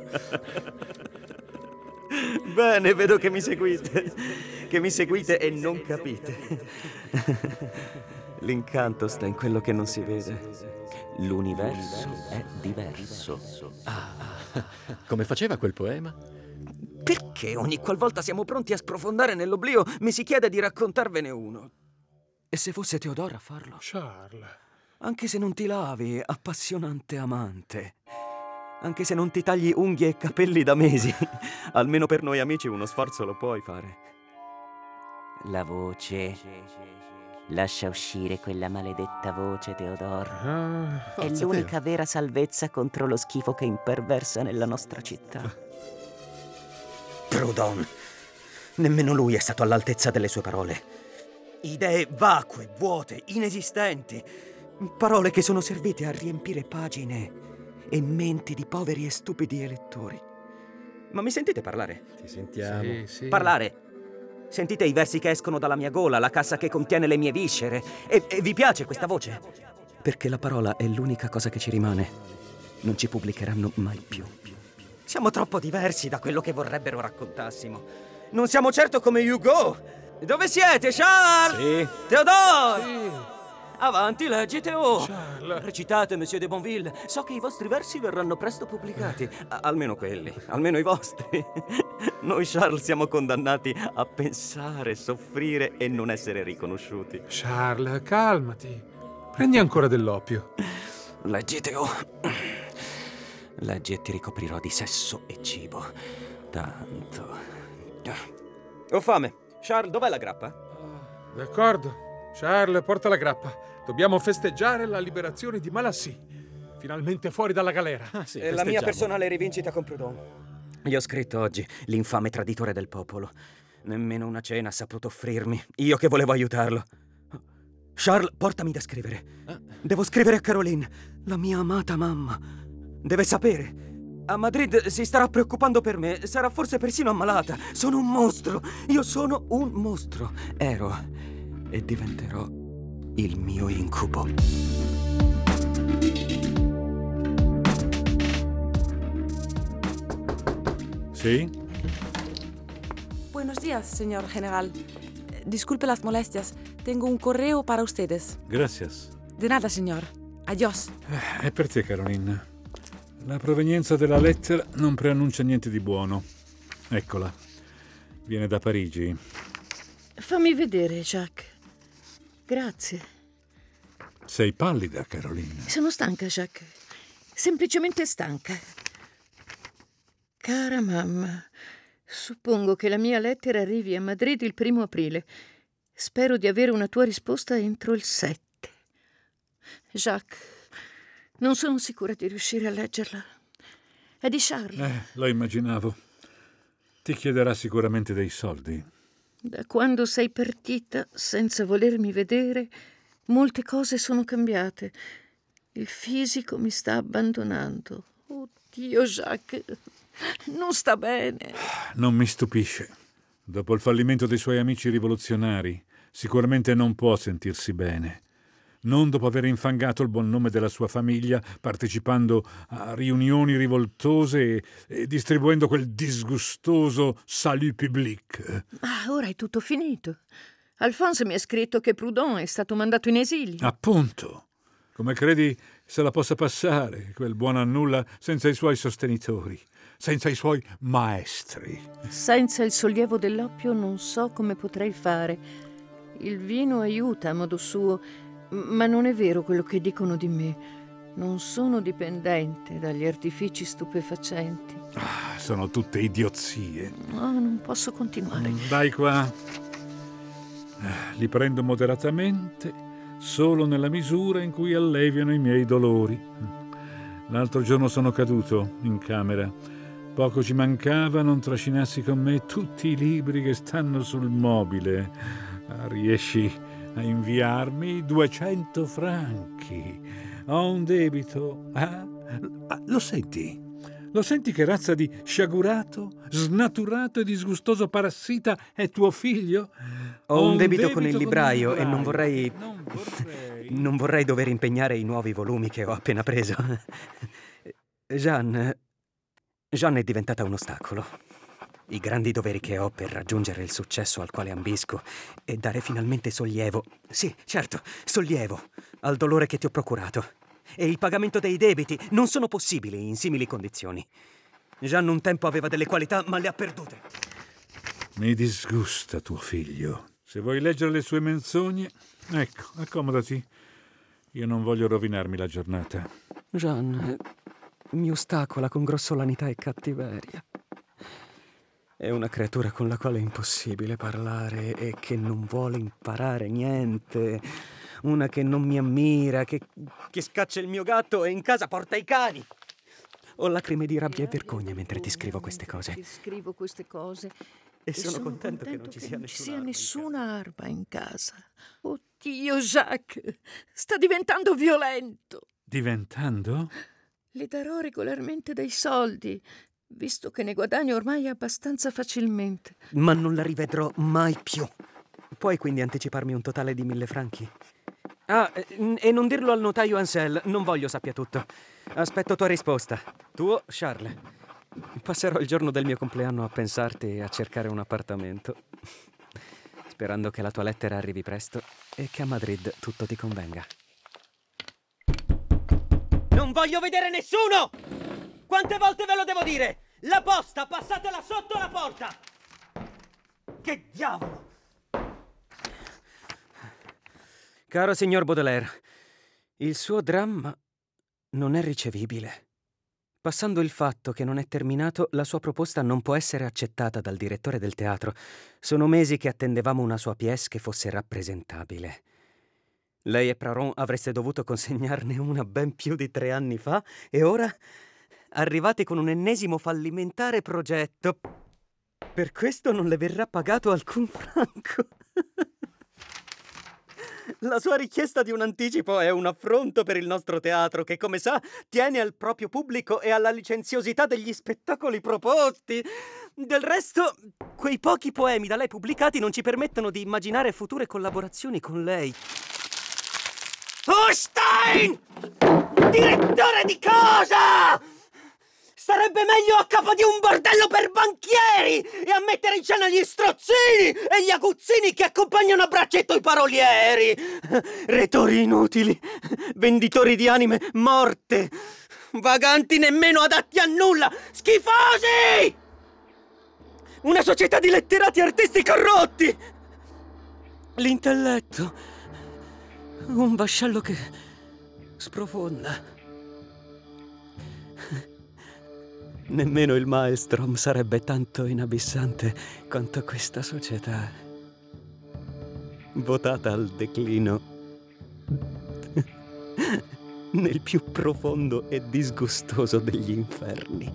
Bene, vedo che mi seguite. Che mi seguite e non capite. L'incanto sta in quello che non si vede. L'universo è diverso. Ah, come faceva quel poema? Perché ogni qualvolta siamo pronti a sprofondare nell'oblio mi si chiede di raccontarvene uno? E se fosse Teodora a farlo? Charles. Anche se non ti lavi, appassionante amante. Anche se non ti tagli unghie e capelli da mesi. Almeno per noi amici uno sforzo lo puoi fare. La voce. Lascia uscire quella maledetta voce, Teodor. Ah, È l'unica Teo. vera salvezza contro lo schifo che imperversa nella nostra città. Proudhon. Nemmeno lui è stato all'altezza delle sue parole. Idee vacue, vuote, inesistenti. Parole che sono servite a riempire pagine e menti di poveri e stupidi elettori. Ma mi sentite parlare? Ti sentiamo. Sì, sì. Parlare. Sentite i versi che escono dalla mia gola, la cassa che contiene le mie viscere. E, e vi piace questa voce? Perché la parola è l'unica cosa che ci rimane. Non ci pubblicheranno mai più. Siamo troppo diversi da quello che vorrebbero raccontassimo. Non siamo certo come Hugo. Dove siete, Charles? Sì. Teodore! Sì. Avanti, leggete, oh! Charles. Recitate, Monsieur de Bonville. So che i vostri versi verranno presto pubblicati. A- almeno quelli, almeno i vostri. Noi, Charles, siamo condannati a pensare, soffrire e non essere riconosciuti. Charles, calmati. Prendi ancora dell'oppio. Leggete, oh! Leggi e ti ricoprirò di sesso e cibo. Tanto. Ho fame. Charles, dov'è la grappa? D'accordo. Charles, porta la grappa. Dobbiamo festeggiare la liberazione di Malassi. Finalmente fuori dalla galera. Ah, sì, È la mia personale rivincita con Proudhon. Gli ho scritto oggi, l'infame traditore del popolo. Nemmeno una cena ha saputo offrirmi. Io che volevo aiutarlo. Charles, portami da scrivere. Devo scrivere a Caroline, la mia amata mamma. Deve sapere. A Madrid si starà preoccupando per me. Sarà forse persino ammalata. Sono un mostro. Io sono un mostro. Ero e diventerò il mio incubo. ¿Sí? Buenos días, señor general. Disculpe las molestias. Tengo un correo para ustedes. Gracias. De nada, señor. Adiós. È per te, Caroline. La provenienza della lettera non preannuncia niente di buono. Eccola. Viene da Parigi. Fammi vedere, Jacques. Grazie. Sei pallida, Caroline. Sono stanca, Jacques. Semplicemente stanca. Cara mamma, suppongo che la mia lettera arrivi a Madrid il primo aprile. Spero di avere una tua risposta entro il sette. Jacques, non sono sicura di riuscire a leggerla. È di Charles. Eh, lo immaginavo. Ti chiederà sicuramente dei soldi. Da quando sei partita, senza volermi vedere, molte cose sono cambiate. Il fisico mi sta abbandonando. Oddio, Jacques, non sta bene. Non mi stupisce. Dopo il fallimento dei suoi amici rivoluzionari, sicuramente non può sentirsi bene. Non dopo aver infangato il buon nome della sua famiglia partecipando a riunioni rivoltose e, e distribuendo quel disgustoso salut public. Ah, ora è tutto finito. Alphonse mi ha scritto che Proudhon è stato mandato in esilio. Appunto. Come credi se la possa passare, quel buon a nulla, senza i suoi sostenitori, senza i suoi maestri? Senza il sollievo dell'oppio non so come potrei fare. Il vino aiuta a modo suo, ma non è vero quello che dicono di me. Non sono dipendente dagli artifici stupefacenti. Ah, sono tutte idiozie. No, non posso continuare. Dai qua. Li prendo moderatamente, solo nella misura in cui alleviano i miei dolori. L'altro giorno sono caduto in camera. Poco ci mancava non trascinassi con me tutti i libri che stanno sul mobile. Ah, riesci a inviarmi duecento franchi? Ho un debito. Ah? Lo senti? Lo senti che razza di sciagurato, snaturato e disgustoso parassita è tuo figlio? Ho un, un debito, debito con il libraio, con il libraio e non vorrei... Non vorrei... non vorrei dover impegnare i nuovi volumi che ho appena preso. Jeanne... Jeanne è diventata un ostacolo. i grandi doveri che ho per raggiungere il successo al quale ambisco e dare finalmente sollievo, sì, certo, sollievo, al dolore che ti ho procurato. E il pagamento dei debiti non sono possibili in simili condizioni. Jeanne un tempo aveva delle qualità, ma le ha perdute. Mi disgusta tuo figlio. Se vuoi leggere le sue menzogne, ecco, accomodati. Io non voglio rovinarmi la giornata. Jeanne mi ostacola con grossolanità e cattiveria. È una creatura con la quale è impossibile parlare e che non vuole imparare niente. Una che non mi ammira, che, che scaccia il mio gatto e in casa porta i cani. Ho lacrime di rabbia e vergogna mentre ti scrivo queste cose. Ti scrivo queste cose. E sono, sono contento, contento che non ci sia, non ci sia nessuna arma in casa. Oddio, Jacques, sta diventando violento. Diventando? Le darò regolarmente dei soldi, visto che ne guadagno ormai abbastanza facilmente. Ma non la rivedrò mai più. Puoi quindi anticiparmi un totale di mille franchi? Ah, e non dirlo al notaio Ansel, non voglio sappia tutto. Aspetto tua risposta. Tuo, Charles. Passerò il giorno del mio compleanno a pensarti e a cercare un appartamento. Sperando che la tua lettera arrivi presto e che a Madrid tutto ti convenga. Non voglio vedere nessuno! Quante volte ve lo devo dire? La posta, passatela sotto la porta! Che diavolo! Caro signor Baudelaire, il suo dramma non è ricevibile. Passando il fatto che non è terminato, la sua proposta non può essere accettata dal direttore del teatro. Sono mesi che attendevamo una sua pièce che fosse rappresentabile. Lei e Praron avreste dovuto consegnarne una ben più di tre anni fa e ora arrivate con un ennesimo fallimentare progetto. Per questo non le verrà pagato alcun franco. La sua richiesta di un anticipo è un affronto per il nostro teatro che, come sa, tiene al proprio pubblico e alla licenziosità degli spettacoli proposti. Del resto, quei pochi poemi da lei pubblicati non ci permettono di immaginare future collaborazioni con lei. Stein! Direttore di cosa? Sarebbe meglio a capo di un bordello per banchieri e a mettere in scena gli strozzini e gli aguzzini che accompagnano a braccetto i parolieri. Retori inutili, venditori di anime morte, vaganti nemmeno adatti a nulla, schifosi! Una società di letterati artisti corrotti! L'intelletto, un vascello che sprofonda. Nemmeno il Maelstrom sarebbe tanto inabissante quanto questa società, votata al declino nel più profondo e disgustoso degli inferni.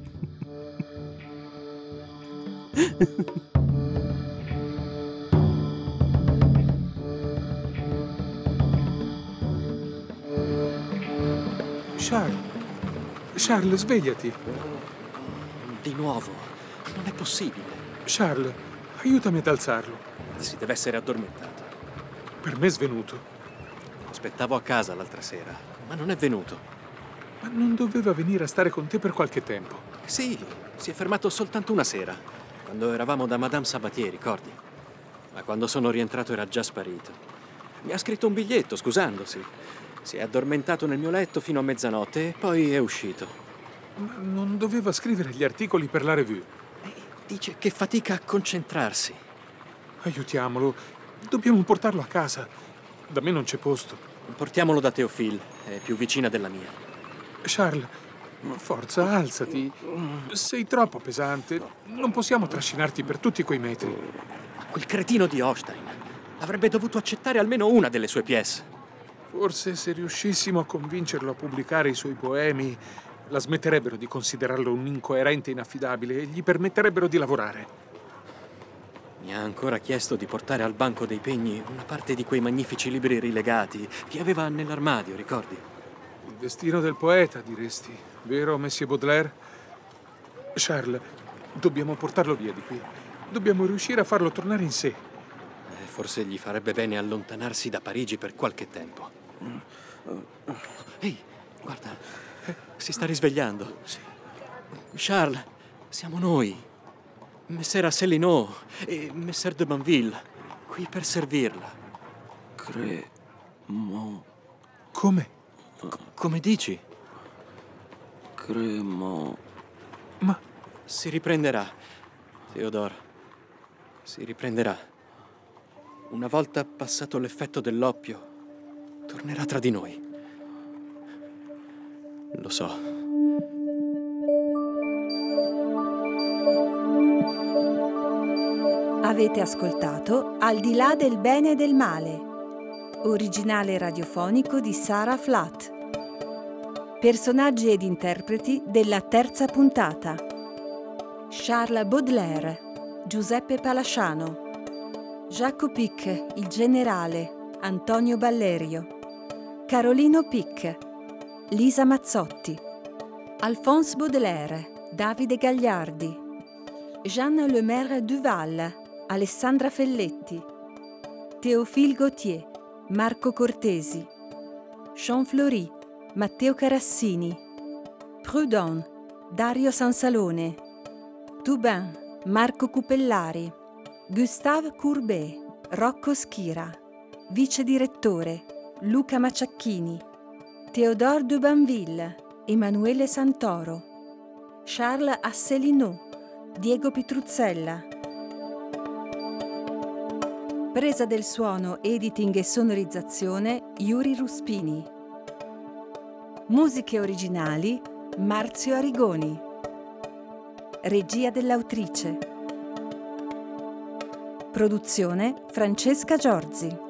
Charles, Charles, svegliati. Di nuovo? Non è possibile. Charles, aiutami ad alzarlo. Si deve essere addormentato. Per me è svenuto. Aspettavo a casa l'altra sera, ma non è venuto. Ma non doveva venire a stare con te per qualche tempo? Sì, si è fermato soltanto una sera, quando eravamo da Madame Sabatier, ricordi? Ma quando sono rientrato era già sparito. Mi ha scritto un biglietto, scusandosi. Si è addormentato nel mio letto fino a mezzanotte e poi è uscito. Ma non doveva scrivere gli articoli per la revue? Dice che fatica a concentrarsi. Aiutiamolo. Dobbiamo portarlo a casa. Da me non c'è posto. Portiamolo da Théophile. È più vicina della mia. Charles, forza, alzati. Sei troppo pesante. Non possiamo trascinarti per tutti quei metri. Ma quel cretino di Holstein avrebbe dovuto accettare almeno una delle sue pièce. Forse se riuscissimo a convincerlo a pubblicare i suoi poemi, la smetterebbero di considerarlo un incoerente inaffidabile e gli permetterebbero di lavorare. Mi ha ancora chiesto di portare al banco dei pegni una parte di quei magnifici libri rilegati che aveva nell'armadio, ricordi? Il destino del poeta, diresti, vero, Monsieur Baudelaire? Charles, dobbiamo portarlo via di qui. Dobbiamo riuscire a farlo tornare in sé. Eh, forse gli farebbe bene allontanarsi da Parigi per qualche tempo. Ehi, guarda. Si sta risvegliando. Sì. Charles, siamo noi. Messer Asselineau e Messer de Banville, qui per servirla. Cremo... Come? C- come dici? Cremo... Ma... Si riprenderà, Theodore. Si riprenderà. Una volta passato l'effetto dell'oppio, tornerà tra di noi. Lo so. Avete ascoltato Al di là del bene e del male, originale radiofonico di Sarah Flatt. Personaggi ed interpreti della terza puntata: Charles Baudelaire, Giuseppe Palasciano, Jaco Pic, il generale, Antonio Ballerio, Carolino Pic, Lisa Mazzotti, Alphonse Baudelaire, Davide Gagliardi, Jeanne Lemaire Duval, Alessandra Felletti, Théophile Gautier, Marco Cortesi, Champfleury, Matteo Carassini, Prud'hon, Dario Sansalone, Toubin, Marco Cupellari, Gustave Courbet, Rocco Schira, vice direttore Luca Maciacchini, Théodore de Banville, Emanuele Santoro, Charles Asselineau, Diego Pitruzzella. Presa del suono, editing e sonorizzazione Yuri Ruspini. Musiche originali Marzio Arigoni. Regia dell'autrice. Produzione Francesca Giorzi.